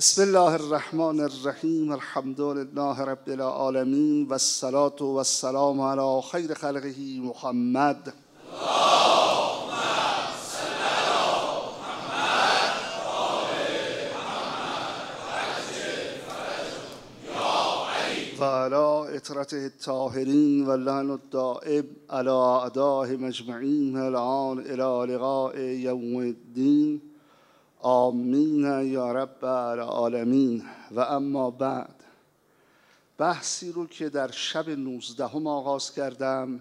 بسم الله الرحمن الرحیم. الحمد لله رب العالمین و الصلاة و السلام علی خیر خلقه محمد. و علی اطرته الطاهرین و اللعن الدائم علی اعدائهم اجمعین الان الی لقاء یوم الدین. آمین یا رب العالمین. و اما بعد، بحثی رو که در شب 19 آغاز کردم،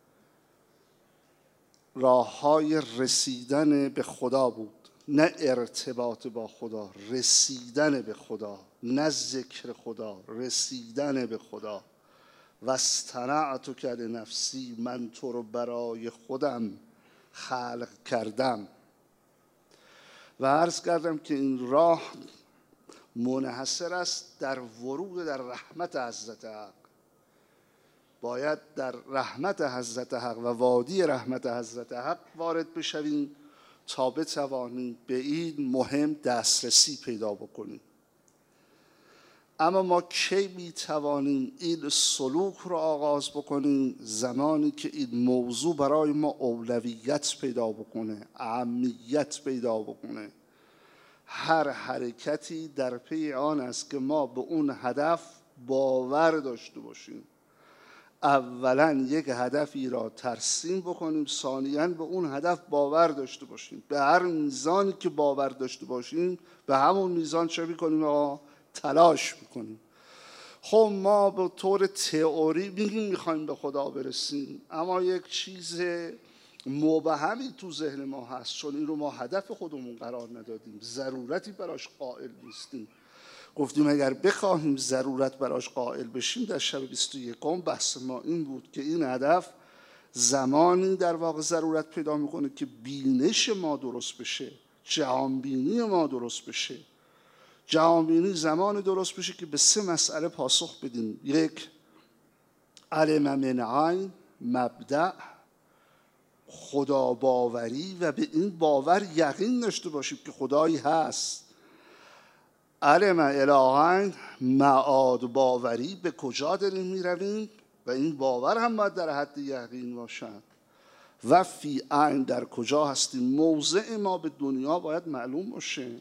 راه‌های رسیدن به خدا بود، نه ارتباط با خدا، رسیدن به خدا، نه ذکر خدا، رسیدن به خدا. و اصطنعتک لنفسی، من تو رو برای خودم خلق کردم. و عرض کردم که این راه منحصر است در ورود در رحمت حضرت حق. باید در رحمت حضرت حق و وادی رحمت حضرت حق وارد بشویم تا بتوانیم به این مهم دسترسی پیدا بکنیم. اما ما کی میتوانیم این سلوک رو آغاز بکنیم؟ زمانی که این موضوع برای ما اولویت پیدا بکنه، اهمیت پیدا بکنه. هر حرکتی در پی آن است که ما به اون هدف باور داشته باشیم. اولا یک هدفی را ترسیم بکنیم، ثانیاً به اون هدف باور داشته باشیم. به هر میزانی که باور داشته باشیم به همون میزان چه میکنیم؟ تلاش میکنیم. خب ما به طور تئوری میخوایم به خدا برسیم، اما یک چیز مبهمی تو ذهن ما هست، چون این رو ما هدف خودمون قرار ندادیم، ضرورتی براش قائل نیستیم. گفتیم اگر بخواهیم ضرورت براش قائل بشیم، در شب 21 بحث ما این بود که این هدف زمانی در واقع ضرورت پیدا میکنه که بینش ما درست بشه، جهانبینی ما درست بشه. جهانبینی زمان درست بشه که به 3 مسئله پاسخ بدیم. 1، علم من عین، مبدأ خدا باوری و به این باور یقین داشته باشیم که خدایی هست. علم الهین، معاد باوری، به کجا داریم میرویم و این باور هم باید در حد یقین باشد. و فی عین، در کجا هستیم. موضع ما به دنیا باید معلوم باشه.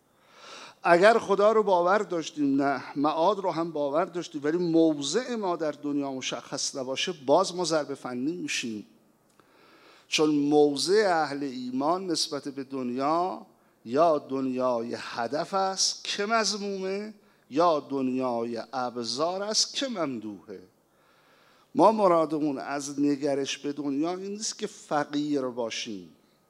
اگر خدا رو باور داشتیم، نه معاد رو هم باور داشتیم، ولی موضع ما در دنیا مشخص نباشه، باز ما ضرب فنی میشیم. چون موضع اهل ایمان نسبت به دنیا یا دنیای هدف است که مذمومه، یا دنیای ابزار است که ممدوحه. ما مرادمون از نگرش به دنیا این نیست که فقیر باشیم.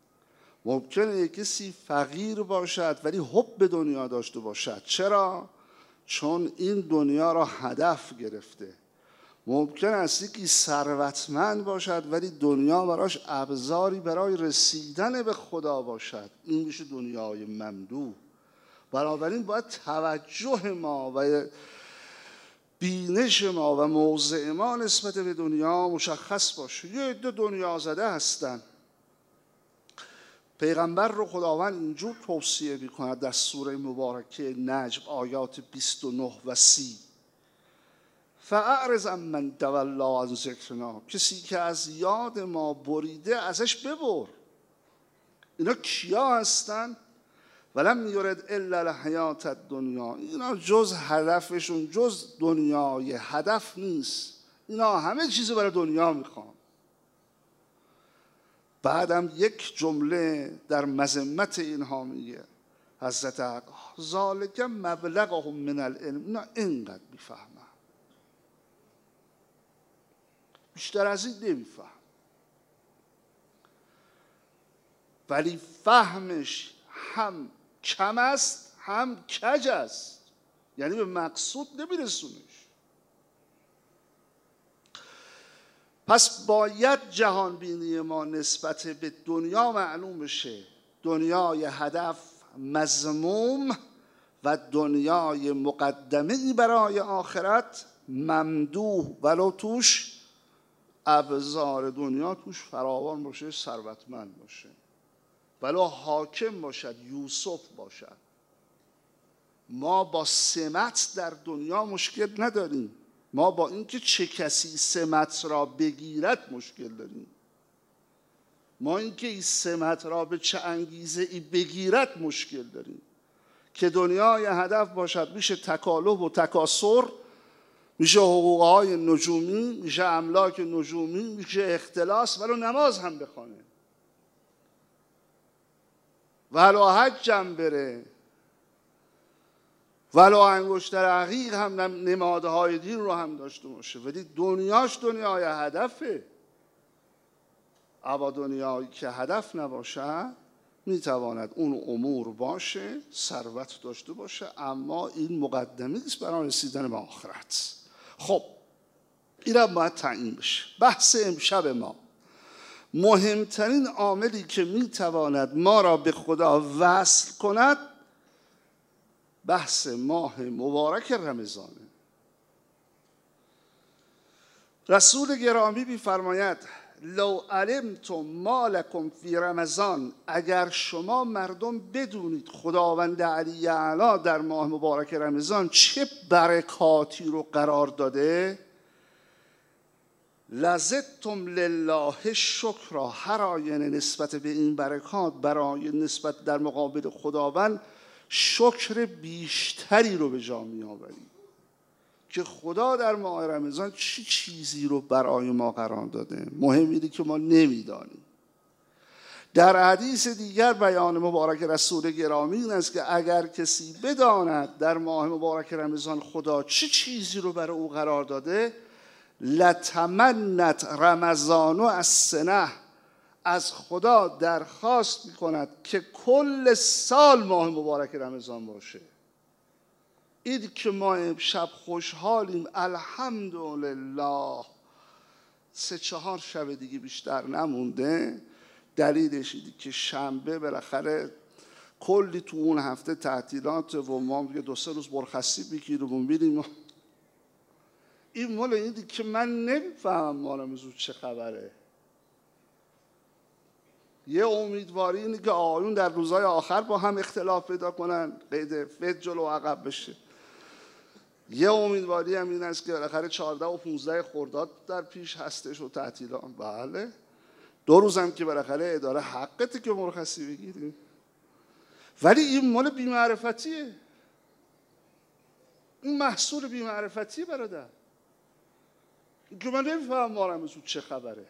ممکنه کسی فقیر باشد ولی حب به دنیا داشته باشد. چرا؟ چون این دنیا را هدف گرفته. ممکن است یکی ثروتمند باشد ولی دنیا براش ابزاری برای رسیدن به خدا باشد. این میشه دنیای ممدوح. بنابراین باید توجه ما و بینش ما و موضع ما نسبت به دنیا مشخص باشه. یه عده دنیا زده هستن. پیغمبر رو خداوند اینجور توصیه می‌کند در سوره مبارکه نجم آیات 29 و 30: فاعرض عمن تولی عن ذکرنا، کسی که از یاد ما بریده ازش ببر. اینا کیا هستن؟ ولم یرد الا الحیات الدنیا، اینا جز هدفشون جز دنیای هدف نیست. اینا همه چیز برای دنیا میخوان. بعدم یک جمله در مذمت اینها میگه حضرت حق: ذالک مبلغهم من العلم، اینا اینقدر میفهمن، بیشتر از این نمیفهم. ولی فهمش هم کم است هم کج است، یعنی به مقصود نمیرسونش. پس باید جهان بینی ما نسبت به دنیا معلوم بشه. دنیای هدف مذموم و دنیای مقدمه‌ای برای آخرت ممدوح، ولو توش ابزار دنیا توش فراوان باشه، ثروتمند باشه، ولو حاکم باشد، یوسف باشد. ما با سمت در دنیا مشکل نداریم، ما با اینکه چه کسی سمت را بگیرد مشکل داریم. ما اینکه این سمت را به چه انگیزه ای بگیرد مشکل داریم. که دنیای هدف باشد، میشه تکالب و تکاسر، میشه حقوقهای نجومی، میشه املاک نجومی، میشه اختلاس، ولو نماز هم بخونه، ولو حج هم بره، ولو انگشتر عقیق هم نمادهای دین رو هم داشته باشه، ولی دنیاش دنیای هدفه. اما دنیایی که هدف نباشه میتواند اون امور باشه، ثروت داشته باشه، اما این مقدمی است برای رسیدن به آخرت. خب اینم باید تعیین بشه. بحث امشب ما، مهمترین عاملی که میتواند ما را به خدا وصل کند بحث ماه مبارک رمضانه. رسول گرامی می‌فرماید لو علمتم ما لکم فی رمضان، اگر شما مردم بدونید خداوند علی اعلی در ماه مبارک رمضان چه برکاتی رو قرار داده، لزدتم لله شکرا، هر آینه نسبت به این برکات برای نسبت در مقابل خداوند شکر بیشتری رو به جا می آورید که خدا در ماه رمضان چه چیزی رو برای ما قرار داده. مهم اینه که ما نمیدانیم. در حدیث دیگر بیان مبارک رسول گرامی این است که اگر کسی بداند در ماه مبارک رمضان خدا چه چیزی رو برای او قرار داده، لتمنت رمضان از سنه، از خدا درخواست میکند که کل سال ماه مبارک رمضان باشه. این که ما امشب خوشحالیم الحمدلله، 3-4 شب دیگه بیشتر نمونده، دلیلش اینه که شنبه بالاخره کلی تو اون هفته تعطیلات و ما یه 2-3 روز مرخصی بگیریم و میریم. این مال اینه که من نمیفهمم ما رمضان چه خبره. یه امیدواری اینه که آقایون در روزهای آخر با هم اختلاف پیدا کنن، قید فت جلو و عقب بشه. یه امیدواری هم این است که بالاخره 14 و 15 خرداد در پیش هستش و تعطیلات. بله 2 روز هم که بالاخره اداره حقته که مرخصی بگیری، ولی این مال بی‌معرفتیه، این محصول بی‌معرفتیه برادر. که من نمیفهم ما رمضان چه خبره.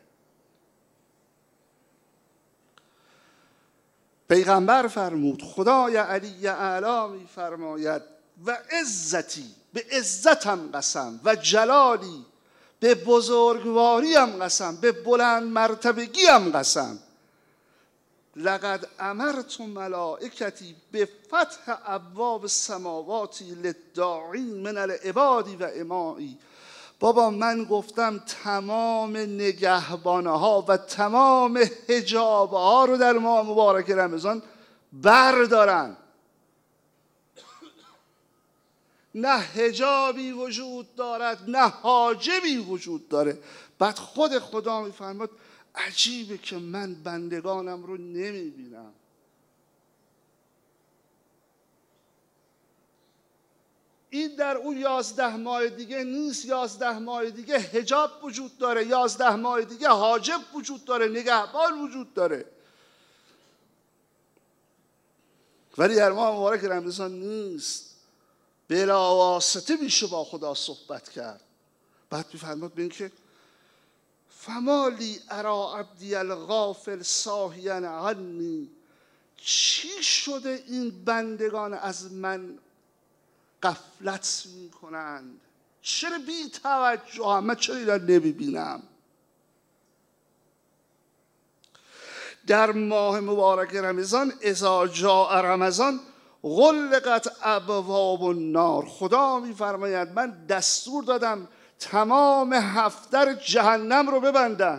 پیغمبر فرمود، خدای علی اعلی می فرماید و عزتی، به عزتم قسم، و جلالی، به بزرگواریم قسم، به بلند مرتبگیم قسم، لقد امرت ملائکتی به فتح ابواب السماوات للداعین من العباد و امائی. بابا من گفتم تمام نگهبانها و تمام حجابها رو در ماه مبارک رمضان بردارن. نه حجابی وجود دارد نه حاجبی وجود داره. بعد خود خدا میفرماد عجیبه که من بندگانم رو نمیبینم. این در اون 11 ماه دیگه نیست. 11 ماه دیگه حجاب وجود داره، 11 ماه دیگه حاجب وجود داره، نگهبان وجود داره، ولی در ماه مبارک رمضان نیست. بلا واسطه میشه با خدا صحبت کرد. بعد میفرماد به این که فمالی ارا عبدی الغافل ساهیا عنی، چی شده این بندگان از من غفلت میکنند؟ چرا بی توجه هم؟ من چرا اینا نمیبینم؟ در ماه مبارک رمضان اذا جاء رمضان غلقت ابواب النار، خدا میفرماید من دستور دادم تمام 7 در جهنم رو ببندن.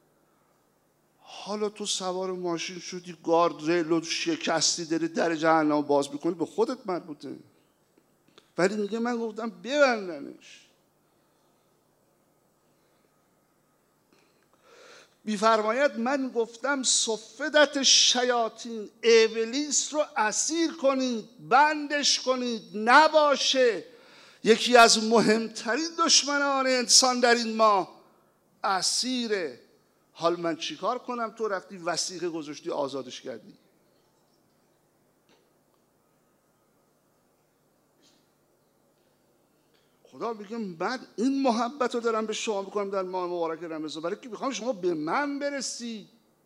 حالا تو سوار ماشین شدی، گارد ریل رو شکستی، داری در جهنم باز میکنی، به خودت مربوطه، ولی میگه من گفتم ببندنش. می‌فرماید من گفتم صفدت شیاطین، ابلیس رو اسیر کنید، بندش کنید، نباشه. یکی از مهمترین دشمنان انسان در این ماه اسیره. حال من چیکار کنم؟ تو رفتی وثیقه گذاشتی آزادش کردی. خدا میگه من این محبت رو دارم به شما میکنم در ماه مبارک رمضان، برای که میخوام شما به من برسی.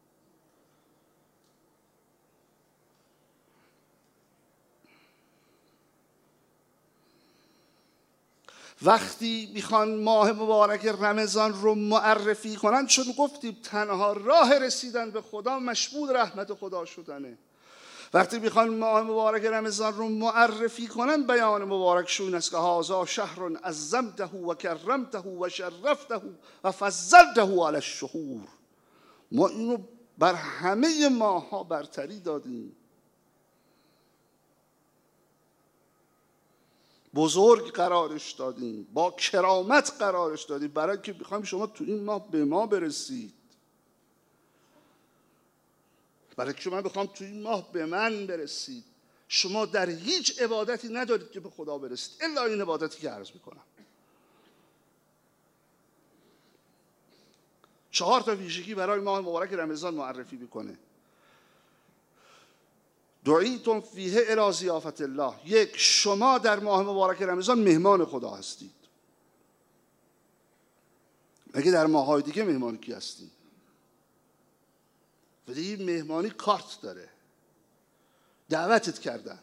وقتی میخوان ماه مبارک رمضان رو معرفی کنن، چون گفتیم تنها راه رسیدن به خدا مشمول رحمت خدا شدنه، وقتی میخوان ماه مبارک رمضان رو معرفی کنن، بیان مبارکشون است که هذا شهر عظمته و کرمته و شرفته و فضلته علی الشهور. ما اینو بر همه ماه ها برتری دادیم، بزرگ قرارش دادیم، با کرامت قرارش دادیم، برای که میخوایم شما تو این ماه به ما برسید، برای که من بخوام تو این ماه به من برسید. شما در هیچ عبادتی ندارید که به خدا برسید الا این عبادتی که عرض میکنم. 4 تا ویژگی برای ماه مبارک رمضان معرفی میکنه. دعیتم فیه الی ضیافة الله. 1، شما در ماه مبارک رمضان مهمان خدا هستید. مگه در ماه‌های دیگه مهمان کی هستید؟ ولی این مهمانی کارت داره، دعوتت کردن،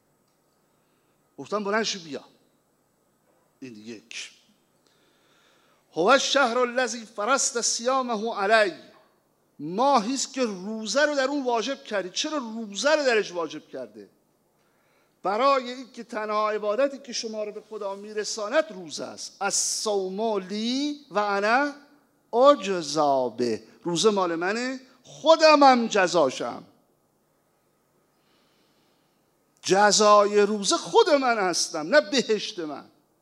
گفتن بلند شو بیا. این 1. هو الشهر الذی فرضت صیامه علی. ماهی است که روزه رو در اون واجب کردی. چرا روزه رو درش واجب کرده؟ برای اینکه تنها عبادتی که شما رو به خدا میرساند روزه است. الصوم لی و انا اجزی به. روزه مال منه، خودمم جزاشم. جزای روزه خود من هستم، نه بهشت من.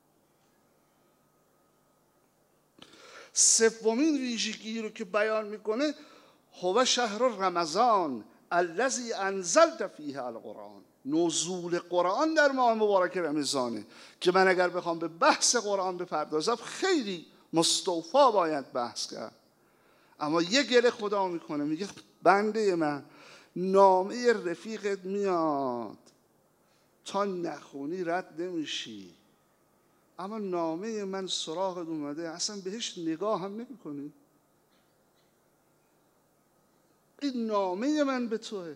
3 ویژگی رو که بیان میکنه، هو شهر رمضان الذی انزلت فیه القرآن. نزول قرآن در ماه مبارک رمضانه که من اگر بخوام به بحث قرآن بپردازم خیلی مستوفا باید بحث کرد، اما یه گله خدا میکنه، میگه بنده من نامه رفیقت میاد، تا نخونی رد نمیشی، اما نامه من سراغت اومده اصلا بهش نگاه هم نمی کنی. این نامه من به توه.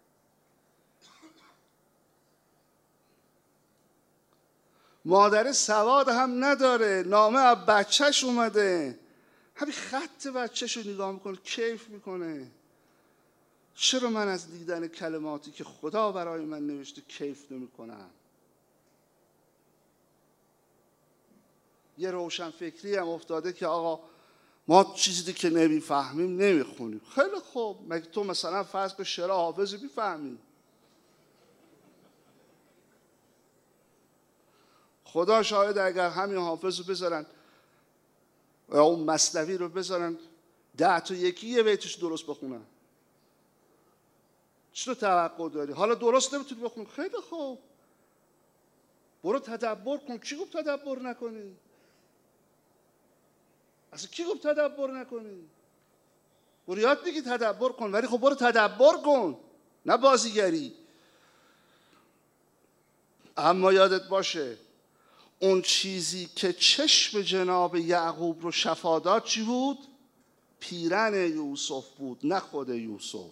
مادر سواد هم نداره، نامه از بچهش اومده، همین خط بچهش رو نگاه میکنه، کیف میکنه. چرا من از دیدن کلماتی که خدا برای من نوشته کیف نمی کنم؟ یه روشن فکری هم افتاده که آقا ما چیزی که نمیفهمیم نمیخونیم. خیلی خوب، مگه تو مثلا فرض به شعر حافظ میفهمی؟ خدا شاهد اگر همین حافظ رو بذارن یا اون مثنوی رو بذارن 10 تا یکی یه بیتش درست بخونن، چی رو توقع داری؟ حالا درست نمیتونی بخونی، خیلی خوب، برو تدبر کن. کی گفت تدبر نکنی؟ اصلا کی گفت تدبر نکنی؟ برو یاد بگی تدبر کن، ولی خب برو تدبر کن، نه بازیگری. اما یادت باشه اون چیزی که چشم جناب یعقوب رو شفا داد چی بود؟ پیرن یوسف بود، نه خود یوسف.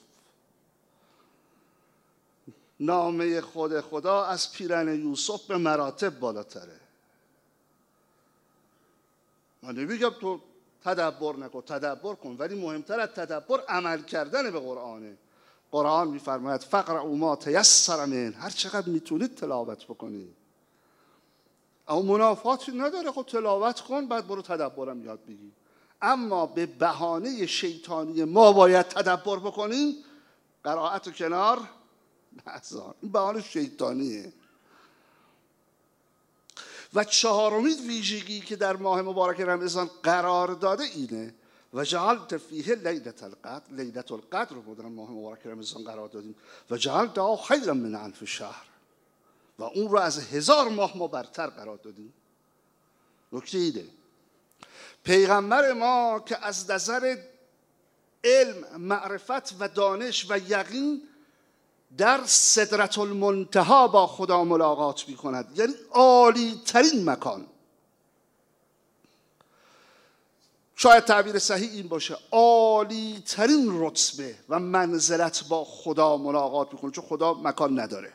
نامه خود خدا از پیرن یوسف به مراتب بالاتره. من نمیگم تو تدبر نکن، تدبر کن، ولی مهمتر از تدبر عمل کردن به قرآنه. قرآن میفرماید فقرأوا ما تیسر منه، هر چقدر میتونید تلاوت بکنید. اما منافاتی نداره، خب تلاوت کن بعد برو تدبرم یاد بگیر. اما به بهانه شیطانی ما باید تدبر بکنیم، قرائت و کنار نذار، این بهانه شیطانیه. و 4مین ویژگی که در ماه مبارک رمضان قرار داده اینه و جعلت فیه لیلة القدر، لیلة القدر رو در ماه مبارک رمضان قرار دادیم. و جعلت خیرا من الف شهر، و اون رو از 1000 ماه ما برتر قرار دادیم. نکته ایده پیغمبر ما که از نظر علم، معرفت و دانش و یقین در سدرة المنتهی با خدا ملاقات می کند، یعنی عالی ترین مکان، شاید تعبیر صحیح این باشه، عالی ترین رتبه و منزلت با خدا ملاقات می کند، چون خدا مکان نداره.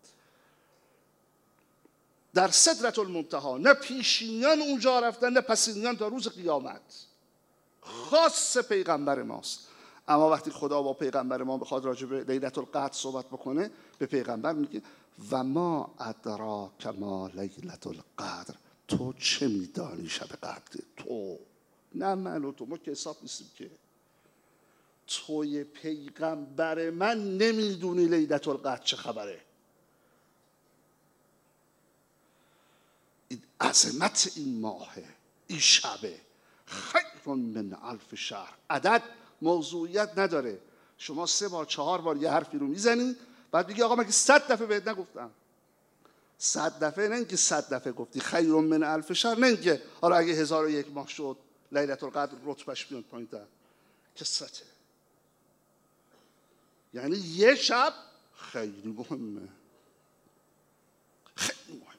در سدرة المنتهی، نه پیشینیان اونجا رفتن نه پسینیان تا روز قیامت، خاص پیغمبر ماست. اما وقتی خدا با پیغمبر ما بخواد راجع به لیلة القدر صحبت بکنه، به پیغمبر میگه و ما ادراک ما لیلة القدر، تو چه میدانی شب قدر؟ تو، نه من و تو، ما که حساب نیستیم که. توی پیغمبر من نمیدونی لیلة القدر چه خبره. این عظمت این ماهه، این شبه خیر من الف شهر. عدد موضوعیت نداره. شما 3 بار 4 بار یه حرفی رو میزنی، بعد میگی آقا مگه 100 دفعه بهت نگفتم؟ 100 دفعه، نه اینکه 100 دفعه گفتی خیر من الف شهر، نه اینکه حالا اگه 1001 ماه شد لیلة القدر رتبهش میاد پایین‌تر. قصته یعنی یه شب خیلی مهمه، خیلی مهمه.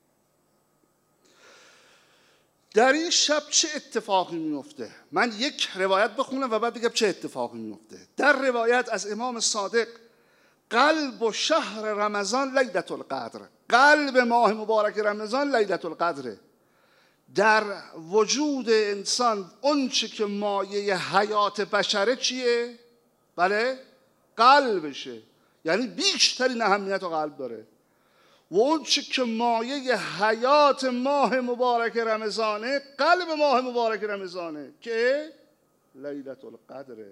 در این شب چه اتفاقی میفته؟ من یک روایت بخونم و بعد بگم چه اتفاقی میفته. در روایت از امام صادق، قلب و شهر رمضان لیلة القدر، قلب ماه مبارک رمضان لیلة القدره. در وجود انسان اون چه که مایه حیات بشره چیه؟ بله؟ قلبشه، یعنی بیشترین اهمیت و قلب داره. و اون چه که مایه حیات ماه مبارک رمضانه، قلب ماه مبارک رمضانه که لیلة القدره.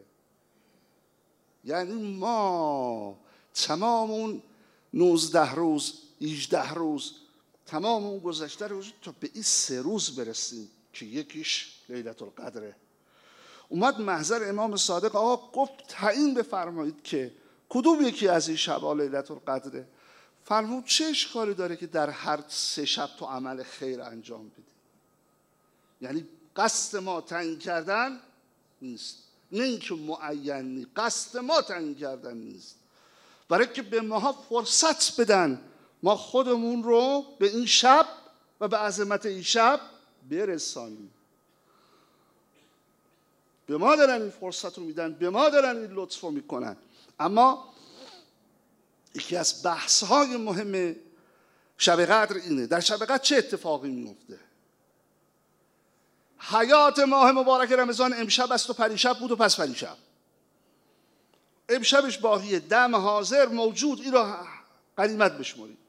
یعنی ما تمام اون 19 روز 18 روز، تمام اون گذشته روز تا به این 3 روز برسیم که یکیش لیلة القدره. اومد محضر امام صادق، آقا گفت تعیین بفرمایید که کدوم یکی از این شب‌ها لیلة القدره. فرمود چه اشکالی داره که در هر 3 شب تو عمل خیر انجام بدی؟ یعنی قصد ما تعیین کردن نیست، نه اینکه معینی، قصد ما تعیین کردن نیست، برای که به ما فرصت بدن ما خودمون رو به این شب و به عظمت این شب برسانیم. به ما دارن این فرصت رو میدن، به ما دارن این لطف رو میکنن. اما یکی از بحث‌های مهم شب قدر اینه، در شب قدر چه اتفاقی میفته؟ حیات ماه مبارک رمضان امشب است و پریشب بود و پس پریشب. امشبش باقیه، دم حاضر موجود، این را غنیمت بشمارید.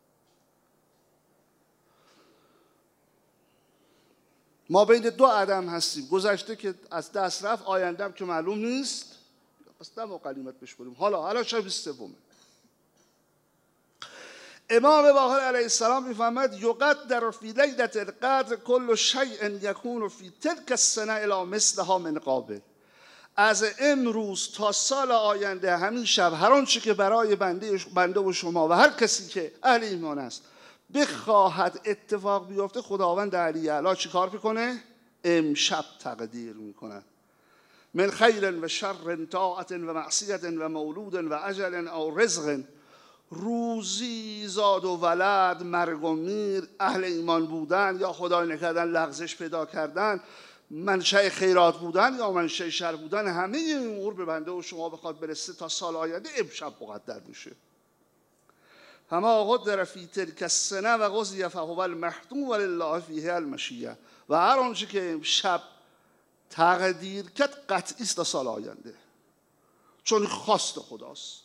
ما بین 2 عدم هستیم، گذشته که از دست رفت، آیندهم که معلوم نیست، پس دم غنیمت بشماریم. حالا شب 3. امام باقر علیه السلام میفهمد یقدر فی لیلة القدر کل شیء یکون فی تلک السنه الی مثلها من قابل. از امروز تا سال آینده همین شب هر آنچه که برای بنده و شما و هر کسی که اهل ایمان است بخواهد اتفاق بیفته، خداوند علی اعلی چی کار میکنه؟ امشب تقدیر میکنه. من خیر و شر، طاعت و معصیت و مولود و اجل او رزق، روزی، زاد و ولد، مرگ و میر، اهل ایمان بودن یا خدای نکردن لغزش پیدا کردن، منشأ خیرات بودن یا منشأ شر بودن، همه این امور به بنده و شما بخواد برسه تا سال آینده، امشب مقدر میشه. فما قدر فی تلک السنه و قضی فهو المحتوم ولله فیه المشیه. و هر آنچه که امشب تقدیر کرد قطعی است تا سال آینده، چون خواست خداست.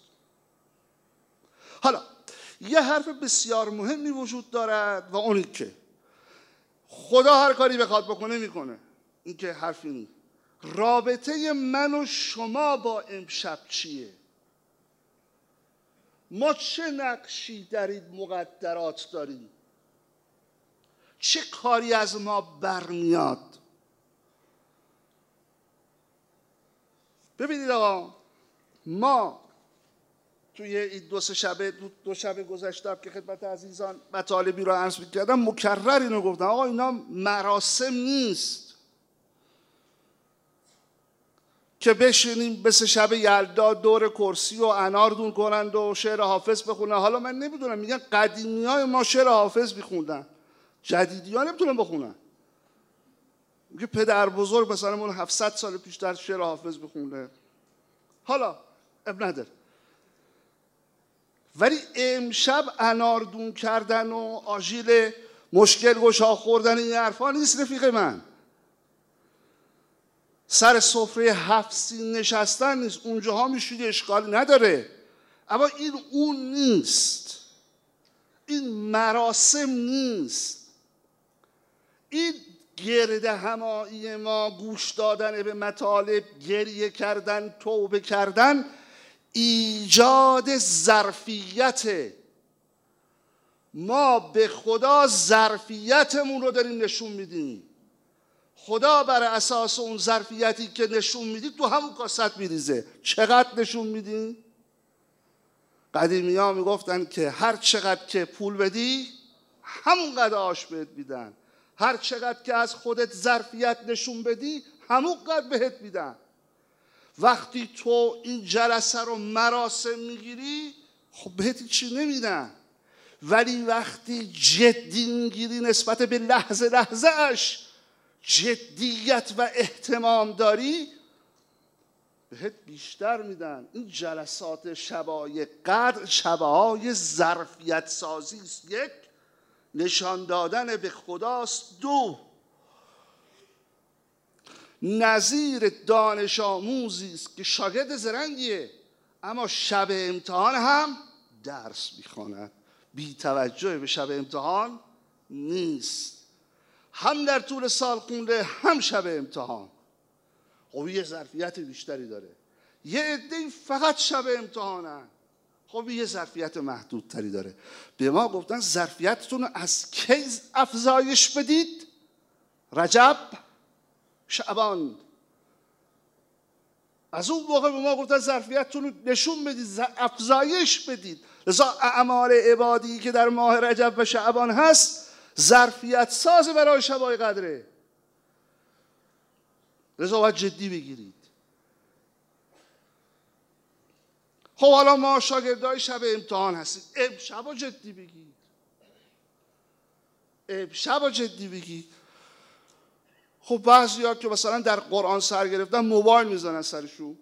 حالا یه حرف بسیار مهمی وجود دارد و اونی که خدا هر کاری بخواد بکنه میکنه. این که حرفی نیست. رابطه من و شما با امشب چیه؟ ما چه نقشی در این مقدرات داریم؟ چه کاری از ما برمیاد؟ ببینید آقا، ما توی این دو شب گذشته که خدمت عزیزان مطالبی رو عرض می‌کردم، مکرر اینو گفتم آقا اینا مراسم نیست که بشینیم به 3 شب یلدا دور کرسی و انار دون کنند و شعر حافظ بخونن. حالا من نمیدونم، میگن قدیمیای ما شعر حافظ میخوندن، جدیدی‌ها نمیتونن بخونن. میگه پدر بزرگ مثلا اون 700 سال پیش در شعر حافظ بخونه. حالا اب نداره، ولی امشب اناردون کردن و آژیل مشکل گشا خوردن این حرفا نیست رفیق من. سر سفره 7 سین نشستن نیست، اونجاها میشید اشکالی نداره، اما این اون نیست، این مراسم نیست. این گرد همایی ما، گوش دادن به مطالب، گریه کردن، توبه کردن، ایجاد ظرفیت. ما به خدا ظرفیتمون رو داریم نشون میدیم. خدا بر اساس اون ظرفیتی که نشون میدی تو همون کاست میریزه. چقدر نشون میدی؟ قدیمی ها میگفتن که هر چقدر که پول بدی همون قدر آش بهت میدن، هر چقدر که از خودت ظرفیت نشون بدی همون قدر بهت میدن. وقتی تو این جلسه رو مراسم میگیری خب بهت چی نمیدن، ولی وقتی جدی میگیری نسبت به لحظه لحظه اش جدیت و اهتمام داری بهت بیشتر میدن. این جلسات شبای قدر شبهای ظرفیت سازی است. 1 نشان دادن به خداست. 2 نظیر دانش آموزی است که شاگرد زرنگیه اما شب امتحان هم درس میخواند، بی توجه به شب امتحان نیست، هم در طول سال خونده هم شب امتحان. خب یه ظرفیت بیشتری داره. یه عده‌ای فقط شب امتحانن، خب یه ظرفیت محدودتری داره. به ما گفتن ظرفیتتون رو از کی افزایش بدید؟ رجب، شعبان. از اون موقع به ما گفتن ظرفیتتون رو نشون بدید، افزایش بدید. لذا اعمال عبادی که در ماه رجب و شعبان هست ظرفیت ساز برای شبای قدره. لذا باید جدی بگیرید. خب حالا ما شاگردای شب امتحان هستیم، امشب جدی بگید، امشب جدی بگید. خب بعضیا که مثلا در قرآن سر گرفتن موبایل میزنن سرشون،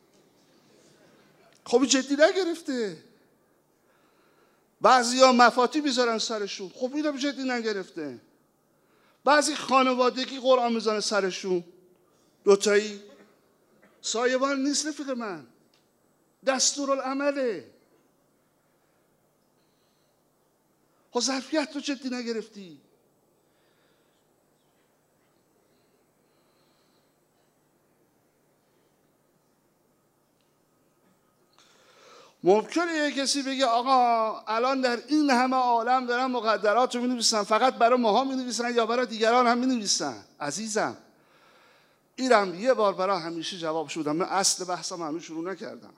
خب جدی نگرفته. بعضیا مفاتی میذارن سرشون، خب اینم جدی نگرفته. بعضی خانوادگی قرآن میزنه سرشون، دوتایی سایبان نیست رفیق من، دستورالعمله. خب ظرفیت رو جدی نگرفتی. ممکنه یه کسی بگه آقا الان در این همه عالم دارن مقدرات رو می‌نویسن، فقط برای ماها می‌نویسن یا برای دیگران هم می‌نویسن؟ عزیزم اینم یه بار برای همیشه جواب شدم. من اصل بحثم هنوز شروع نکردم.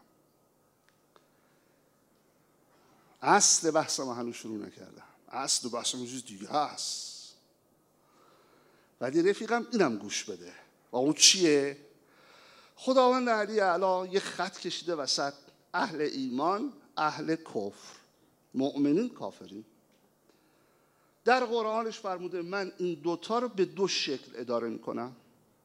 اصل بحثم یه چیز دیگه هست. ولی رفیقم اینم گوش بده. و اون چیه؟ خداوند علی اعلی یه خط کشیده وسط، اهل ایمان، اهل کفر، مؤمنین، کافرین. در قرآنش فرموده من این دوتا رو به 2 شکل اداره میکنم.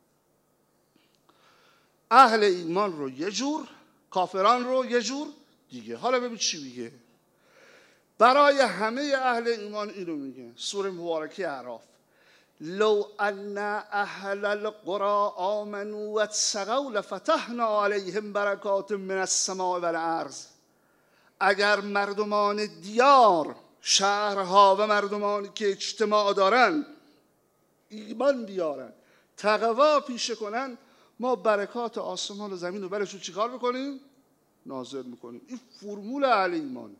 اهل ایمان رو یه جور، کافران رو یه جور دیگه. حالا ببین چی میگه. برای همه اهل ایمان اینو میگه، سوره مبارکه اعراف: لو ان اهل القرى آمنوا واتقوا لفتحنا علیهم برکات من السماء والارض. اگر مردمان دیار، شهرها و مردمانی که اجتماع دارن ایمان بیارن، تقوا پیشه کنن، ما برکات آسمان و زمین رو برشون چیکار میکنیم؟ نازل میکنیم. این فرمول اهل ایمان.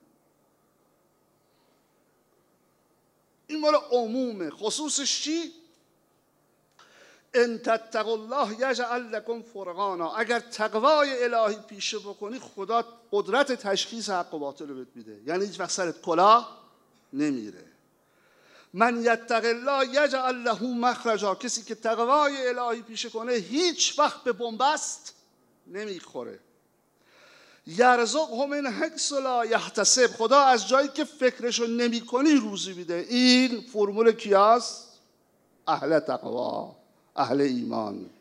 این مال عمومه. خصوصش چی؟ ان تتقوا الله یجعل لکم فرقانا، اگر تقوای الهی پیشه بکنی خدا قدرت تشخیص حق و باطل رو بهت میده، یعنی هیچ وقت سرت کلاه نمیره. من یتق الله یجعل له مخرجا، کسی که تقوای الهی پیشه کنه هیچ وقت به بنبست نمیخوره. یرزقه من حیث لا یحتسب، خدا از جایی که فکرشو نمی کنی روزی میده. این فرمول کیاست؟ اهل تقوا، اهل ایمان.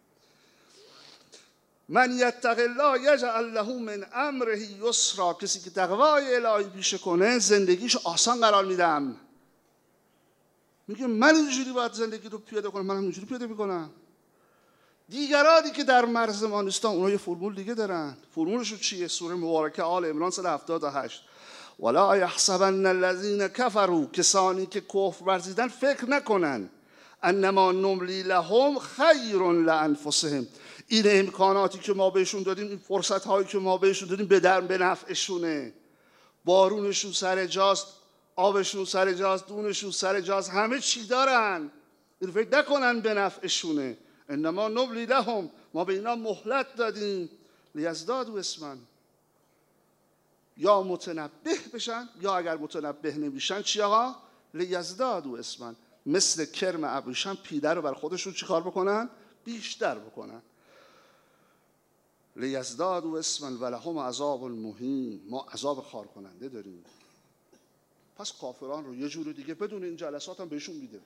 من یتق الله یجعل له من امره یسرا، کسی که تقوای الهی پیشه کنه زندگیش آسان قرار میدم. میگه من اینجوری باید زندگی رو پیاده کنم، من اینجوری پیاده میکنم. دیگرانی که در مرز ما نیستن اونها یه فرمول دیگه دارن. فرمولشون چیه؟ سوره مبارکه آل عمران 178. ولا یحسبن الذین کفروا، کسانی که کفر ورزیدن فکر نکنن انما نملی لهم خیر لانفسهم، این امکاناتی که ما بهشون دادیم، این فرصت هایی که ما بهشون دادیم به نفعشونه. بارونشون سر جاست، آبشون سر جاست، دونشون سر جاست، همه چی دارن. این فکر نکنن به نفعشونه. انما نملی لهم، ما به اینا مهلت دادیم لیزدادوا اسما، یا متنبه بشن یا اگر متنبه نمیشن چی آقا؟ لیزدادوا اسما، مثل کرم ابریشم پیده رو بر خودشون چی کار بکنن؟ بیشتر بکنن. لیزدادوا اسما ولهم عذاب مهین، ما عذاب خار کننده داریم. پس کافران رو یه جور دیگه بدون این جلسات هم بهشون میده،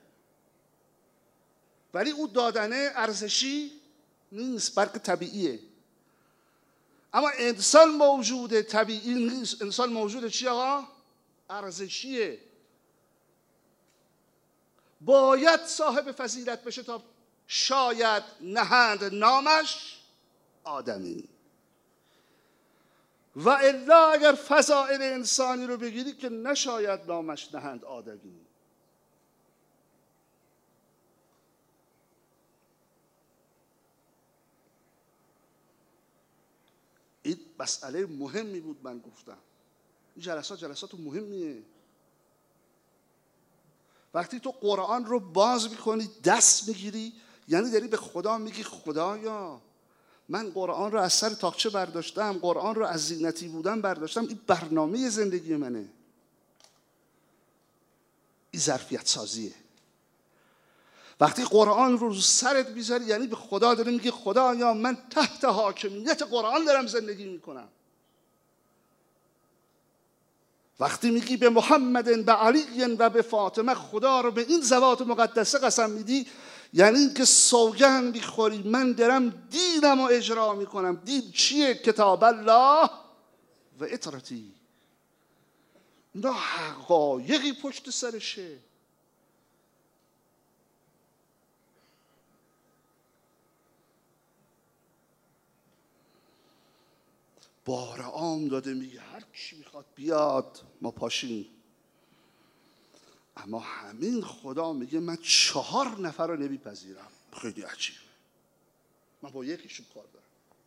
ولی او دادنه ارزشی نیست، بلکه طبیعیه. اما انسان موجود طبیعی نیست، انسان موجود چی آقا؟ ارزشیه. باید صاحب فضیلت بشه تا شاید نهند نامش آدمی، و الا اگر فضائل انسانی رو بگیری که نشاید نامش نهند آدمی. این مسئله مهمی بود من گفتم. این جلسات مهمیه. وقتی تو قرآن رو باز میکنی دست میگیری، یعنی داری به خدا میگی خدایا من قرآن رو از سر تاقچه برداشتم، قرآن رو از زینتی بودن برداشتم، این برنامه زندگی منه، این ظرفیت سازیه. وقتی قرآن رو سرت بیذاری یعنی به خدا داری میگی خدایا من تحت حاکمیت قرآن دارم زندگی میکنم. وقتی میگی به محمد، به علی و به فاطمه، خدا رو به این ذوات مقدسه قسم میدی، یعنی اینکه سوگند میخوری من دارم دینم رو اجرا میکنم. دین چیه؟ کتاب الله و اطرتی. اینا حقایقی پشت سرشه. بار عام داده میگه هر کی میخواد بیاد ما پاشیم. اما همین خدا میگه من 4 نفر رو نمیپذیرم. خیلی عجیبه. من با یکیشون کار دارم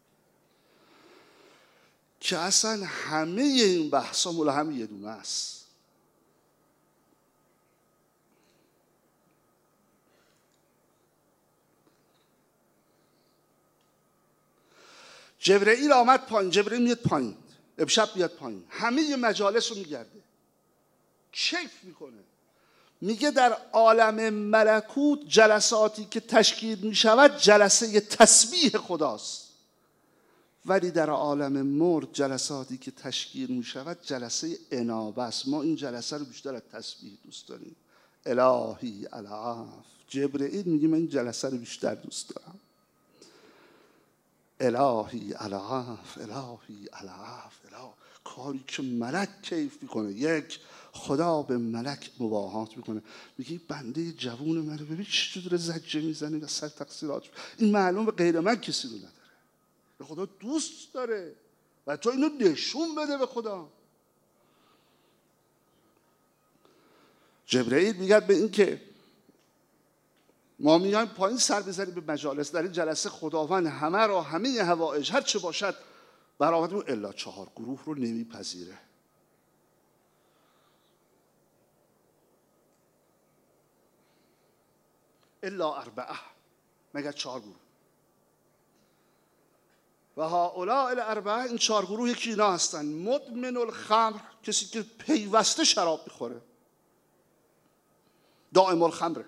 که اصلا همه این بحثا مال هم یه دونه است. جبرئیل آمد پایین، جبرئیل میاد پایین، امشب بیاد پایین، همه مجالس رو میگرده، کیف میکنه. میگه در عالم ملکوت جلساتی که تشکیل میشود جلسه تسبیح خداست، ولی در عالم مرد جلساتی که تشکیل میشود جلسه انابه است. ما این جلسه رو بیشتر از تسبیح دوست داریم. الهی العفو. جبرئیل میگه من این جلسه رو بیشتر دوست دارم. الهی العفو، الهی العفو، الهی. کاری که ملک کیف میکنه. یک، خدا به ملک مباهات میکنه، میگه بنده جوون من رو ببین چجوری داره زجه میزنه و سر تقصیرات. این معلوم به غیر من کسی رو نداره، به خدا دوست داره و تو اینو نشون بده به خدا. جبرئیل میگه به این که ما میایم پایین سر بزنیم به مجالس، در این جلسه خداوند همه را، همه حوائج هر چه باشد برآورده، الا 4 گروه رو نمیپذیره. الا 4، مگر 4 گروه. و هؤلاء الاربعه، این 4 گروه یکی اینا هستن: مدمن الخمر، کسی که پیوسته شراب میخوره، دائم الخمره.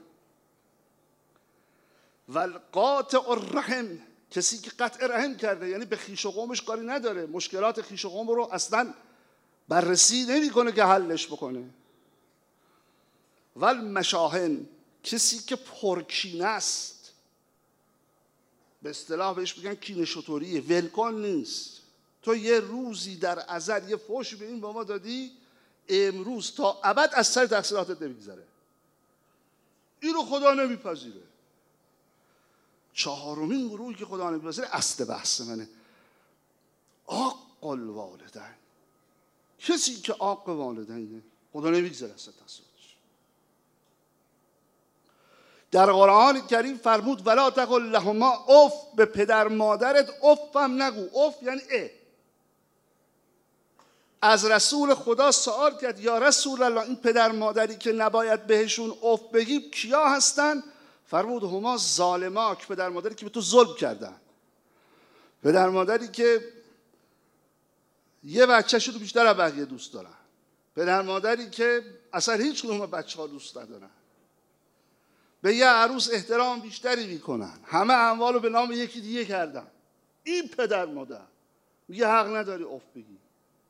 و القاطع الرحم، کسی که قطع رحم کرده، یعنی به خویش و قومش کاری نداره، مشکلات خویش و قوم رو اصلا بررسی نمیکنه که حلش بکنه. و المشاحن، کسی که پرکینه است، به اصطلاح بهش میگن کینه شطوریه، ولکن نیست. تو یه روزی در ازل یه فحش به این بابا دادی، امروز تا ابد از سر تقصیراتت نمیگذره، اینو خدا نمیپذیره. 4مین گروهی که خدا نمیپذیره اصل بحث منه: عاق الوالدین، کسی که عاق والدینه خدا نمیگذره از سر تقصیراتش. در قرآن کریم فرمود ولا تقل لهما اف، به پدر مادرت اف هم نگو. اف یعنی از رسول خدا سوال کرد یا رسول الله، این پدر مادری که نباید بهشون اف بگی کیا هستن؟ فرمود هما ظالماک، پدر مادری که به تو ظلم کردن، پدر مادری که یه بچه شو بیشتر از بقیه دوست دارن، پدر مادری که اصلا هیچ کدوم بچه ها دوست ندارن، به یه عروس احترام بیشتری میکنن، همه اموالو به نام یکی دیگه کردن. این پدر مادر میگه حق نداری اف بگی.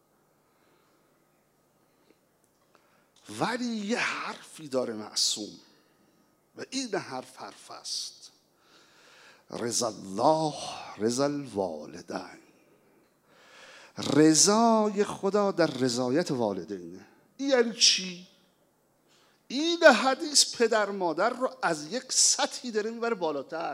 ولی یه حرفی داره معصوم و این حرف است: رضا الله رضا الوالدین. رضای خدا در رضایت والدینه. این یعنی چی؟ این حدیث پدر مادر رو از یک سطحی داره میبره بالاتر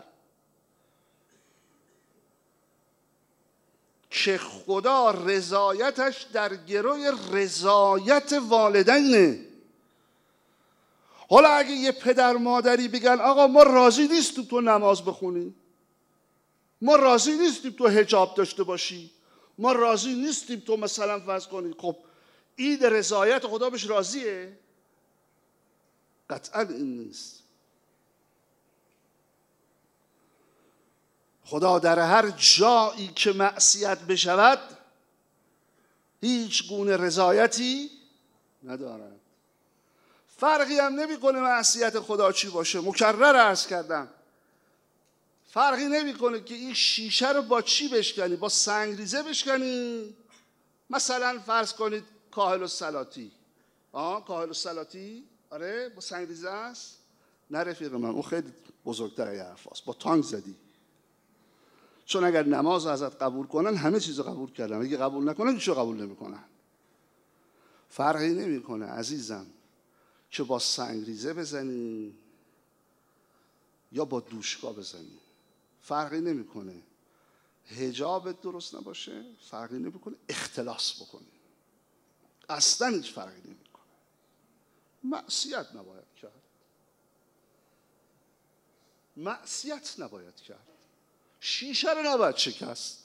که خدا رضایتش در گروی رضایت والدینه. حالا اگه یه پدر مادری بگن آقا ما راضی نیستیم تو نماز بخونی، ما راضی نیستیم تو حجاب داشته باشی، ما راضی نیستیم تو مثلا فرض کنی، خب این رضایت خدا بهش راضیه؟ قطعا این نیست. خدا در هر جایی که معصیت بشود هیچ گونه رضایتی ندارد. فرقی هم نمیکنه معصیت خدا چی باشه. مکرر عرض کردم فرقی نمیکنه که این شیشه رو با چی بشکنی، با سنگریزه بشکنی. مثلا فرض کنید کاهل الصلاتی، کاهل الصلاتی، آره با سنگریزه است. نه رفیق من، اون خیلی بزرگتر یه حرف است، با تانک زدی. چون اگر نماز ازت قبول کنن همه چیز قبول کردن، اگه قبول نکنن هیچو قبول نمیکنن. فرقی نمیکنه عزیزم که با سنگریزه بزنی یا با دوشکا بزنی، فرقی نمیکنه. حجابت درست نباشه، فرقی نمیکنه. اختلاس بکنی، اصلا هیچ فرقی نمیکنه. معصیت نباید کرد، معصیت نباید کرد، شیشه رو نباید شکست.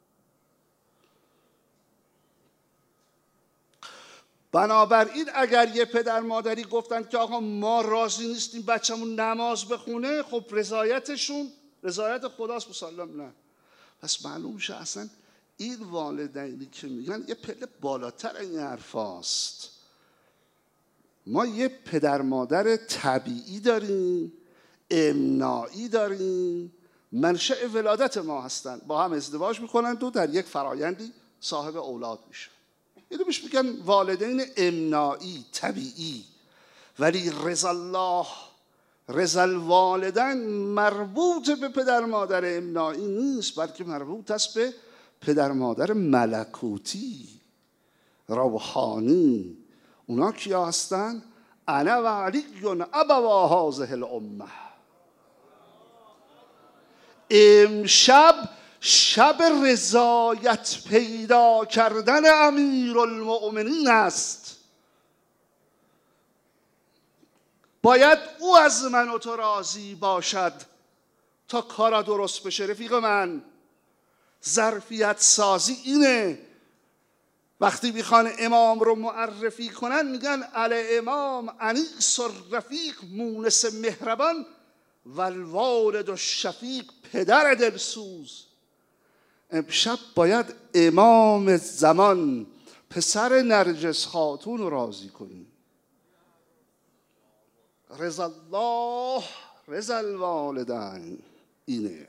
بنابراین اگر یه پدر مادری گفتن که آقا ما راضی نیستیم بچه‌مون نماز بخونه، خب رضایتشون رضایت خداست مسلم. نه، پس معلوم شه اصلا این والدینی که میگن یه پله بالاتر این حرفاست. ما یه پدر مادر طبیعی داریم، امناعی داریم، منشأ ولادت ما هستن، با هم ازدواج میکنن و در یک فرایندی صاحب اولاد میشن. اینو بهش میگن والدین امناعی طبیعی. ولی رضا الله رضا الوالدین مربوط به پدر مادر امناعی نیست، بلکه مربوط است به پدر مادر ملکوتی روحانی. اونا کیا هستن؟ انا و علی ابوا هذه الامه. امشب شب رضایت پیدا کردن امیرالمؤمنین است. باید او از من و تو راضی باشد تا کارا درست بشه. رفیق من، ظرفیت سازی اینه. وقتی میخوان امام رو معرفی کنن میگن ال امام انیس الرفیق مونس مهربان و الوالد الشفیق، پدر دلسوز. امشب باید امام زمان پسر نرجس خاتون رو راضی کنیم. رضا الله رضا الوالدین. اینه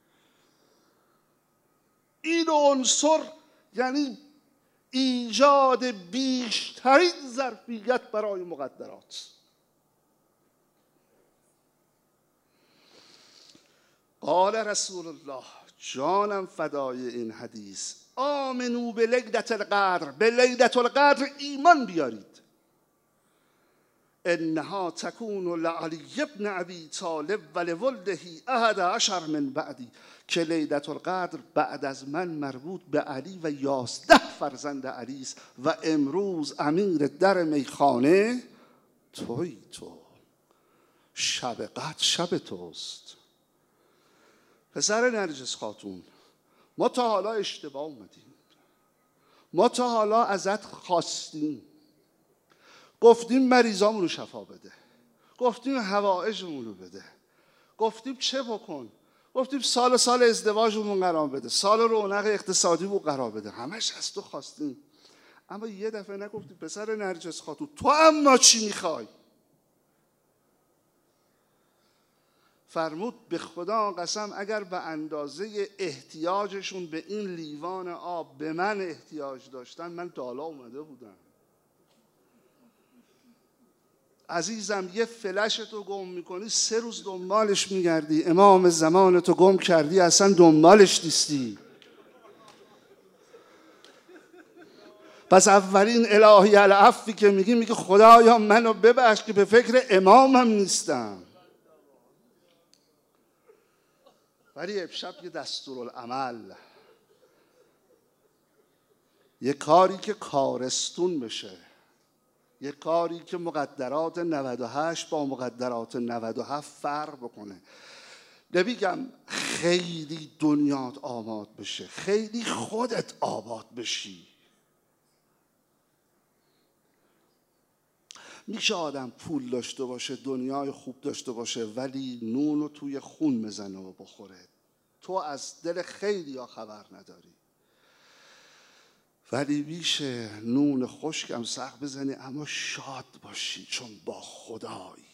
این عنصر، یعنی ایجاد بیشترین ظرفیت برای مقدرات. قال رسول الله، جانم فدای این حدیث، آمنو به لیلة القدر، به لیلة القدر ایمان بیارید. انها تکون لعلی ابن ابی طالب و لولده 11 من بعدی، که لیلة القدر بعد از من مربوط به علی و 11 فرزند علی است و امروز امیر در میخانه توی تو. شب قدر شب توست. پسر نرجس خاتون، ما تا حالا اشتباه اومدیم، ما تا حالا ازت خواستیم، گفتیم مریضامون رو شفا بده، گفتیم حوائجمون رو بده، گفتیم چه بکن، گفتیم سال ازدواجمون قرار بده، سال رونق اقتصادیمون قرار بده، همش از تو خواستیم. اما یه دفعه نگفتیم پسر نرجس خاتون تو اما چی میخوای؟ فرمود به خدا قسم اگر به اندازه احتیاجشون به این لیوان آب به من احتیاج داشتن، من تا حالا اومده بودم. عزیزم، یه فلشتو گم میکنی 3 روز دنبالش میگردی، امام زمانتو گم کردی اصلا دنبالش نیستی. پس اولین الهی العفوی که میگی خدایا منو ببخش که به فکر امامم نیستم. ولی امشب یه دستورالعمل، یه کاری که کارستون بشه، یه کاری که مقدرات 98 با مقدرات 97 فرق بکنه. نمیگم خیلی دنیات آباد بشه، خیلی خودت آباد بشی. میشه آدم پول داشته باشه، دنیای خوب داشته باشه، ولی نون رو توی خون بزنه و بخوره. تو از دل خیلی ها خبر نداری. ولی میشه نون خشکم سخت بزنی اما شاد باشی چون با خدایی.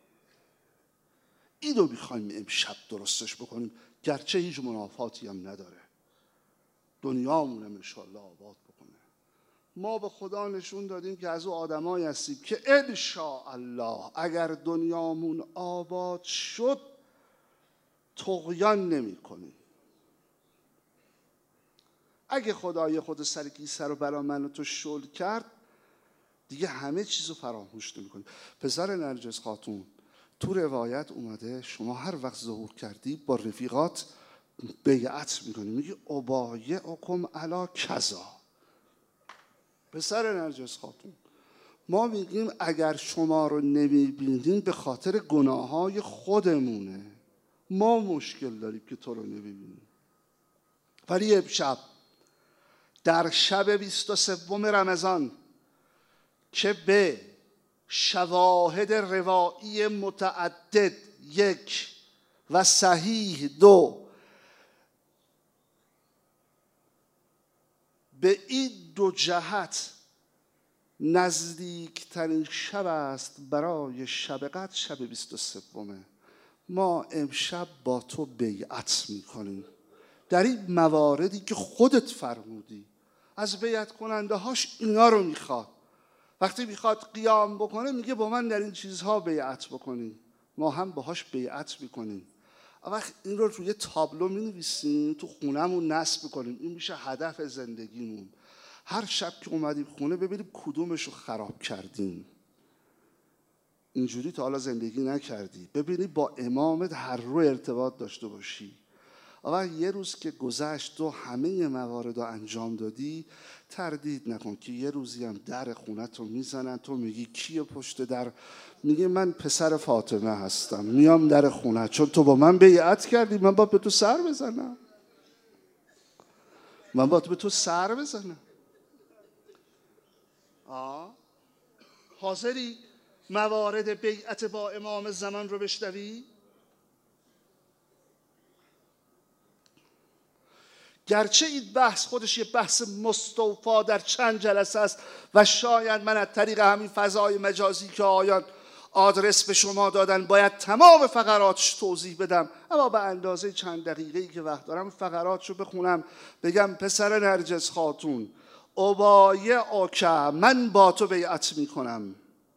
اینو میخوایم امشب درستش بکنیم، گرچه هیچ منافاتی هم نداره. دنیامونم انشالله آباد بکنه. ما به خدا نشون دادیم که از او آدمایی هستیم که انشاءالله اگر دنیامون آباد شد طغیان نمی کنیم. اگه خدای خود سر کیسه رو برا من و تو شل کرد دیگه همه چیزو فراموش نمی کنیم. پسر نرجس خاتون تو روایت اومده شما هر وقت ظهور کردی با رفیقات بیعت میکنی، میگی ابایعکم علی کذا. پسر نرجس خاتون ما میگیم اگر شما رو نمیبینیم به خاطر گناههای خودمونه، ما مشکل داریم که تو رو نمیبینیم. ولی امشب در شب 23 رمضان که به شواهد روایی متعدد 1 و صحیح 2 به این 2 جهت نزدیکترین شب است برای شب قدر، شب 23. ما امشب با تو بیعت میکنیم در این مواردی که خودت فرمودی. از بیعت کننده هاش اینا رو میخواد. وقتی میخواد قیام بکنه میگه با من در این چیزها بیعت بکنیم، ما هم باهاش بیعت میکنیم. وقت این رو روی تابلو مینویسیم، تو خونهمون نصب میکنیم، این میشه هدف زندگیمون. هر شب که اومدیم خونه ببینیم کدومش رو خراب کردیم. اینجوری تا حالا زندگی نکردی، ببینی با امامت هر رو ارتباط داشته باشی. اول یه روز که گذشت تو همه موارد رو انجام دادی، تردید نکن که یه روزی هم در خونت رو میزنن، تو میگی کیه پشت در؟ میگه من پسر فاطمه هستم، میام در خونه چون تو با من بیعت کردی، من باید به تو سر بزنم، من باید به تو سر بزنم. حاضری موارد بیعت با امام زمان رو بشنوی؟ گرچه این بحث خودش یه بحث مستوفا در چند جلسه است و شاید من از طریق همین فضای مجازی که آیان آدرس به شما دادن باید تمام فقراتش توضیح بدم، اما به اندازه چند دقیقه‌ای که وقت دارم فقراتشو بخونم. بگم پسر نرجس خاتون، ابایعک، من با تو بیعت میکنم.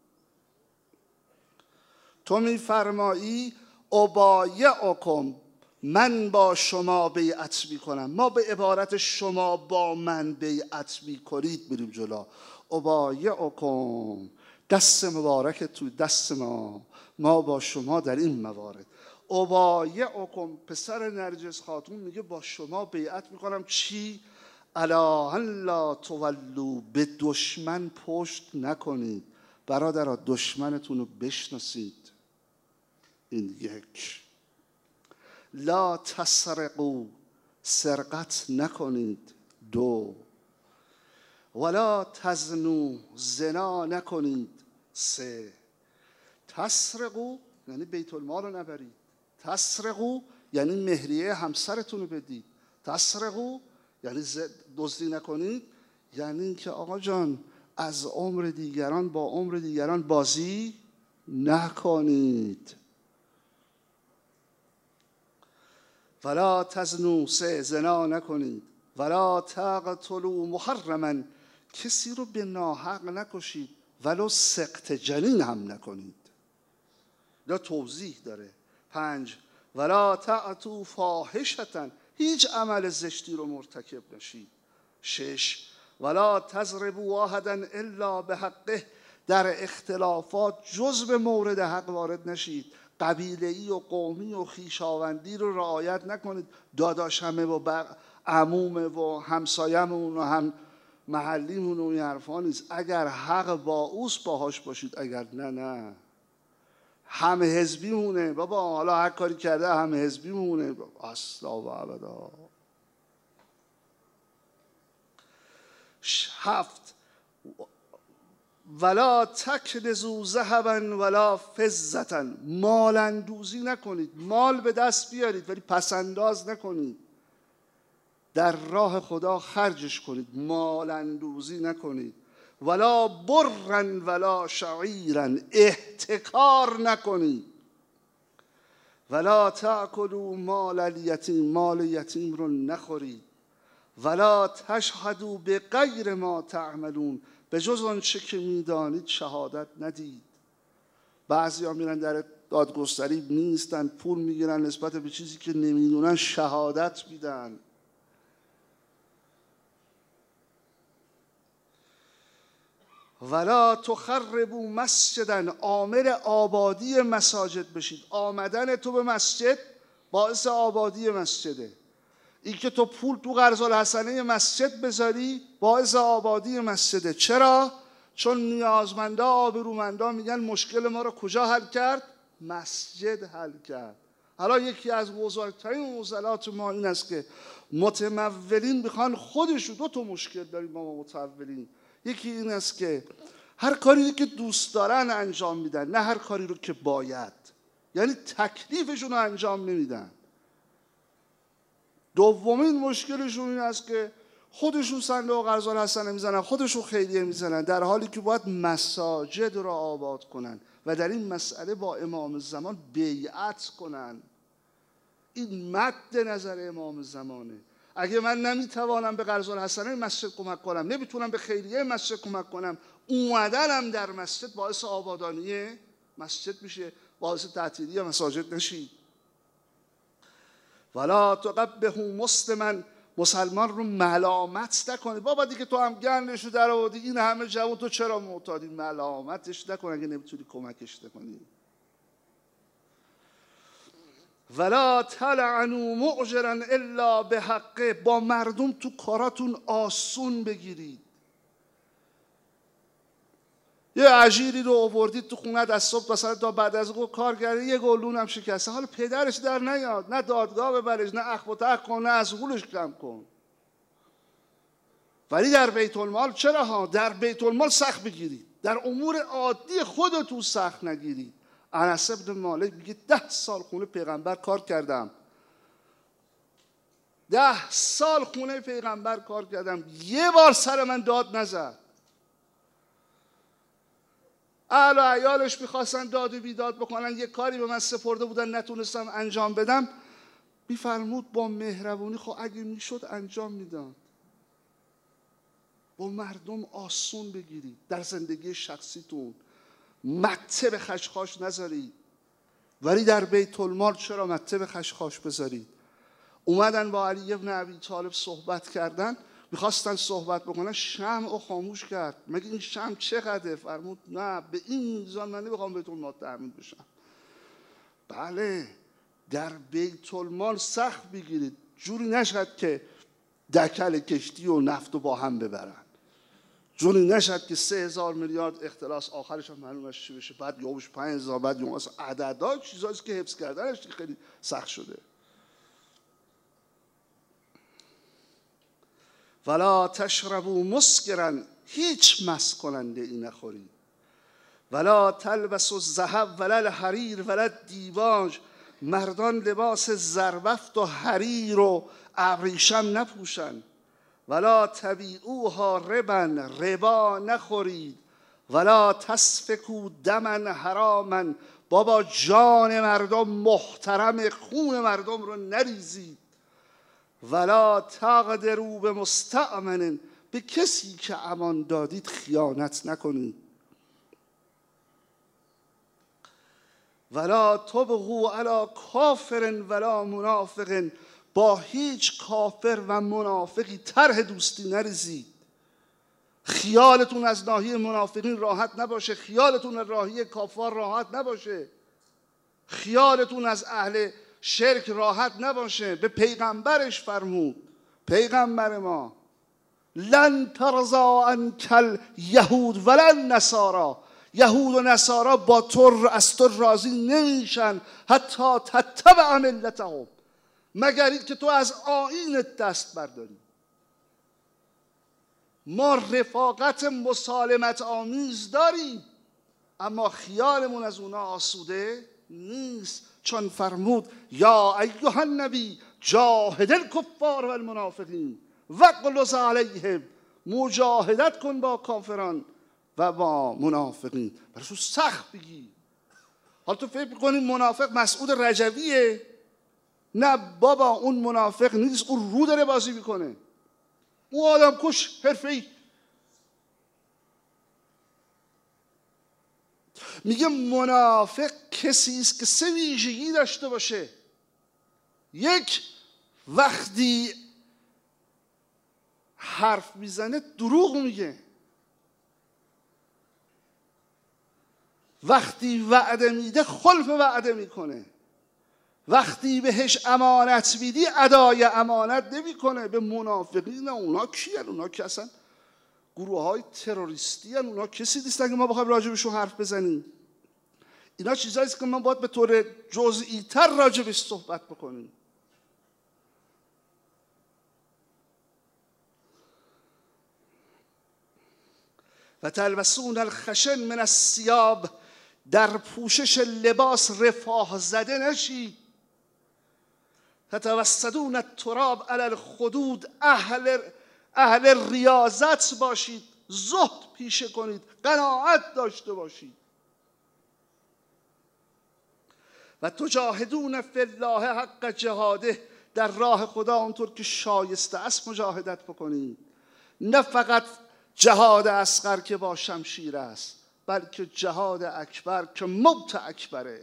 تو میفرمایی ابایعکم، من با شما بیعت میکنم. ما به عبارت شما با من بیعت میکنید میریم جلو. ابایعکم، دست مبارک تو دست ما با شما در این موارد. ابایعکم، پسر نرجس خاتون میگه با شما بیعت میکنم. چی؟ الا ان لا تولوا، به دشمن پشت نکنید. برادرها دشمنتون رو بشناسید. این یک. لا تسرقوا، سرقت نکنید. دو. ولا تزنوا، زنا نکنید. سه. تسرقوا یعنی بیت المال رو نبرید. تسرقوا یعنی مهریه همسرتون رو بدید. تسرقوا یعنی دزدی نکنید، یعنی اینکه آقا جان از عمر دیگران با عمر دیگران بازی نکنید. ولا تزنوا، سه، زنا نکنید. ولا تقتلوا محرما، کسی رو به ناحق نکشید، ولو سقط جنین هم نکنید. یا توضیح داره. 5. ولا تأتوا فاحشة، هیچ عمل زشتی رو مرتکب نشید. 6. ولا تضربوا واحدا الا بحقه، در اختلافات جز به مورد حق وارد نشید. قبیله‌ای و قومی و خویشاوندی رو رعایت نکنید. داداشمه و عمومه و همسایه‌مون و هم محلیمون و این حرفا نیست. اگر حق با اوست باهاش باشید، اگر نه همه حزبی مونه بابا، حالا هر کاری کرده همه حزبی مونه اصلا و ابدا. 7. ولا تکنزوا ذهبا ولا فضة، مال اندوزی نکنید. مال به دست بیارید ولی پسنداز نکنید. در راه خدا خرجش کنید، مال اندوزی نکنید. ولا برا ولا شعیرا، احتکار نکنید. ولا تأکلوا مال الیتیم، مال یتیم رو نخورید. ولا تشهدوا بغیر ما تعملون، به جز آنچه که میدانید شهادت ندید. بعضی ها میرن در دادگستری نیستن، پول میگیرن نسبت به چیزی که نمیدونن شهادت میدن. ولا تخربوا مسجدا، عامل آبادی مساجد بشید. آمدن تو به مسجد باعث آبادی مسجده. این که تو پول تو قرض الحسنه مسجد بذاری باعث آبادی مسجده. چرا؟ چون نیازمندا آبرومندا میگن مشکل ما رو کجا حل کرد؟ مسجد حل کرد. حالا یکی از بزرگترین معضلات ما این است که متمولین میخوان خودشون، دو تا مشکل داریم ما متمولین. یکی این است که هر کاری که دوست دارن انجام میدن، نه هر کاری رو که باید، یعنی تکلیفشون رو انجام نمیدن. دومین مشکلشون این است که خودشون صندوق قرض الحسنه میزنن، خودشون خیریه میزنن، در حالی که باید مساجد رو آباد کنن و در این مسئله با امام زمان بیعت کنن. این مد نظر امام زمانه. اگه من نمیتوانم به قرض الحسنه مسجد کمک کنم، نمیتونم به خیریه مسجد کمک کنم، اومدنم در مسجد باعث آبادانی مسجد میشه، باعث تعطیلی مساجد نشید. ولا تقبحوا مسلما، مسلمان رو ملامت نکنید. بابا دیگه تو هم گندشو در آوردی، این همه جوان تو چرا معتادی؟ ملامتش نکن اگه نمیتونی کمکش نکنی. ولا تلعنوا مؤجرا الا بحقه، با مردم تو کاراتون آسون بگیرید. یه اجیری رو آوردید تو خونه از صبح مثلا تا بعد از ظهر کار کرده، یه گلدون هم شکسته، حالا پدرش در نیاد، نه دادگاه ببرش، نه اخم و تخم کن، نه از غولش کم کن. ولی در بیت المال چرا ها؟ در بیت المال سخت بگیرید، در امور عادی خودتون سخت نگیرید. انس بن مالک میگه 10 سال خونه پیغمبر کار کردم، 10 سال خونه پیغمبر کار کردم، یه بار سر من داد نزد. اهل و عیالش میخواستن داد و بیداد بکنن، یه کاری به من سپرده بودن نتونستم انجام بدم، میفرمود با مهربونی خب اگه میشد انجام میداد. با مردم آسون بگیرید، در زندگی شخصیتون مته به خشخاش نذارید، ولی در بیت المال چرا مته به خشخاش بذارید؟ اومدن با علی ابن ابی طالب صحبت کردن، میخواستن صحبت بکنن، شمع خاموش کرد. مگه این شمع چقدره؟ فرمود نه به این میزان من نمیخوام بیت المال تأمین بشم. بله، در بیت المال سخت بگیرید، جوری نشد که دکل کشتی و نفت رو با هم ببرن، جوری نشد که 3000 میلیارد اختلاس آخرش هم معلومش چی بشه، بعد یهوش 5000، بعد یهوش عددا چیزاییست که حفظ کردنش خیلی سخت شده. ولا تشربوا مسکرا، هیچ مست کننده ای نخورید. ولا تلبسوا الذهب ولا الحریر ولا الدیباج، مردان لباس زربفت و حریر و ابریشم نپوشن. ولا تبیعوها ربا، ربا نخورید. ولا تسفکوا دما حراما، بابا جان مردم محترم، خون مردم رو نریزید. ولا تقدروا بمستأمن، به کسی که امان دادید خیانت نکنید. ولا تبغوا علی کافر ولا منافق، با هیچ کافر و منافقی طرح دوستی نریزید. خیالتون از ناحیه منافقین راحت نباشه، خیالتون از ناحیه کافار راحت نباشه، خیالتون از اهل شرک راحت نباشه. به پیغمبرش فرمود، پیغمبر ما، لن ترضی عنک الیهود ولا النصارى، یهود و نصارا با تو از تو راضی نمیشن، حتی تتبع ملتهم، مگر اینکه تو از آیینت دست برداری. ما رفاقت مسالمت آمیز داریم، اما خیالمون از اونا آسوده نیست، چون فرمود یا ایها النبی جاهد الکفار و المنافقین واغلظ علیهم، مجاهدت کن با کافران و با منافقین، براشون سخت بگی. حالا تو فکر می‌کنی منافق مسعود رجویه؟ نه بابا، اون منافق نیست، اون رو داره بازی میکنه، اون آدم کش حرفه‌ای. میگه منافق کسی است که 3 ویژگی داشته باشه. 1، وقتی حرف میزنه دروغ میگه، وقتی وعده میده خلف وعده میکنه، وقتی بهش امانت میدی ادای امانت نمیکنه. به منافقین اونا کیان؟ اونا که اصلا گروه های تروریستی هن، اونا کسی نیستن که ما بخوایم راجبشون حرف بزنیم. اینا چیزاییست که ما باید به طور جزئی تر راجبش صحبت بکنیم. و تلبسون الخشن من الثیاب، در پوشش لباس رفاه زده نشید. تتوسدون التراب علی الخدود، اهل ریاضت باشید، زهد پیشه کنید، قناعت داشته باشید. و تجاهدون فی الله حق جهاده، در راه خدا اونطور که شایسته است مجاهدت بکنید. نه فقط جهاد اصغر که با شمشیر است، بلکه جهاد اکبر که موت اکبره.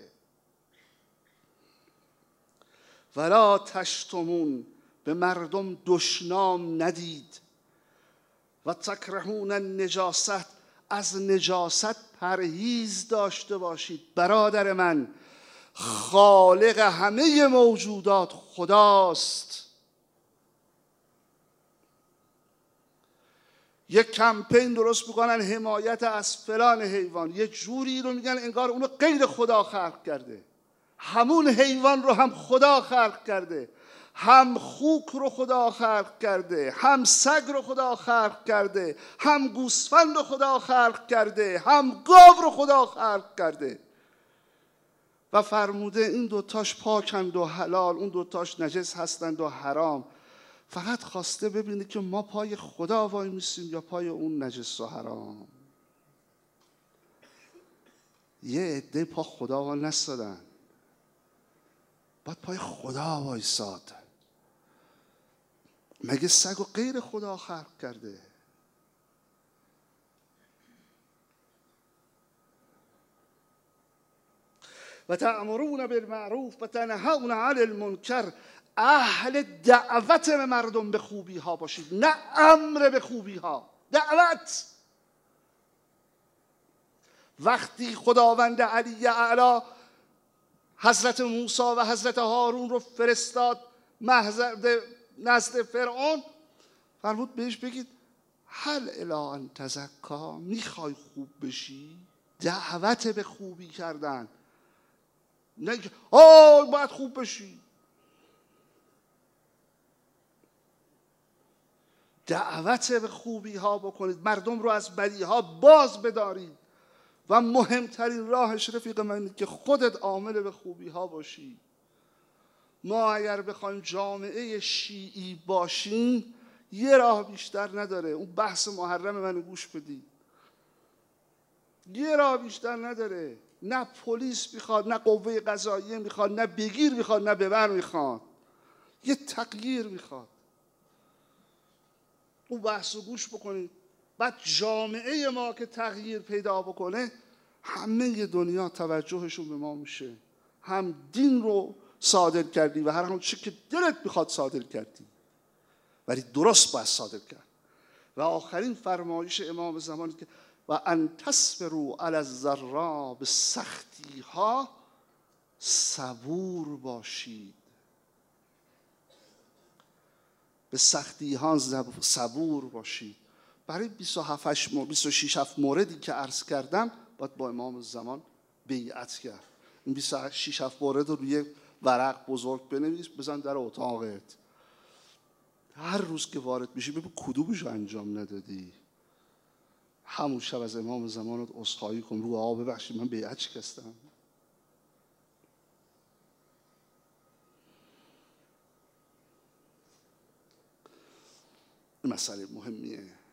ولا تشتمون، به مردم دشنام ندید. و تکرهون النجاست، از نجاست پرهیز داشته باشید. برادر من، خالق همه موجودات خداست. یک کمپین درست میکنن حمایت از فلان حیوان، یه جوری رو میگن انگار اونو غیر خدا خلق کرده. همون حیوان رو هم خدا خلق کرده، هم خوک رو خدا خلق کرده، هم سگ رو خدا خلق کرده، هم گوسفند رو خدا خلق کرده، هم گاو رو خدا خلق کرده. و فرموده این دوتاش پاکند و حلال، اون دوتاش نجس هستند و حرام. فقط خواسته ببینه که ما پای خدا وای میسیم یا پای اون نجس و حرام. یه عده پا خدا وای نستادن، باید پای خدا وایساد. مگه سگ و غیر خدا خلق کرده؟ و تأمرون بالمعروف و تنهون عن المنکر. اهل دعوت مردم به خوبی ها باشید، نه امر به خوبی ها. دعوت. وقتی خداوند علی اعلی حضرت موسی و حضرت هارون رو فرستاد نزد فرعون، فرمود بهش بگید هل الی ان تزکا، میخوای خوب بشی؟ دعوت به خوبی کردن، نه باید خوب بشی. دعوت به خوبی ها بکنید، مردم رو از بدی ها باز بدارید و مهمترین راهش رفیق من که خودت عامل به خوبی ها باشی. ما اگر بخوایم جامعه شیعی باشیم یه راه بیشتر نداره. اون بحث محرم منو گوش بدید. یه راه بیشتر نداره. نه پلیس میخواد، نه قوه قضاییه میخواد، نه بگیر میخواد، نه ببر میخواد. یه تغییر میخواد. اون بحث رو گوش بکنید. بعد جامعه ما که تغییر پیدا بکنه، همه دنیا توجهشون به ما میشه. هم دین رو صادر کردی و هر هم چی که دلت میخواد صادر کردی، ولی درست باید صادر کرد. و آخرین فرمایش امام زمانی که و ان تصبروا علی الضراء، به سختی ها صبور باشید. به سختی ها صبور باشید. برای 26 موردی که عرض کردم باید با امام زمان بیعت کرد. این 26 مورد رو روی ورق بزرگ بنویس، بزن در اتاقت. هر روز که وارد میشی ببین کدومش انجام ندادی. همون شب از امام زمان رو عذرخواهی کن، رو آب ببخشید من بیعت شکستم. این مسئله مهمیه.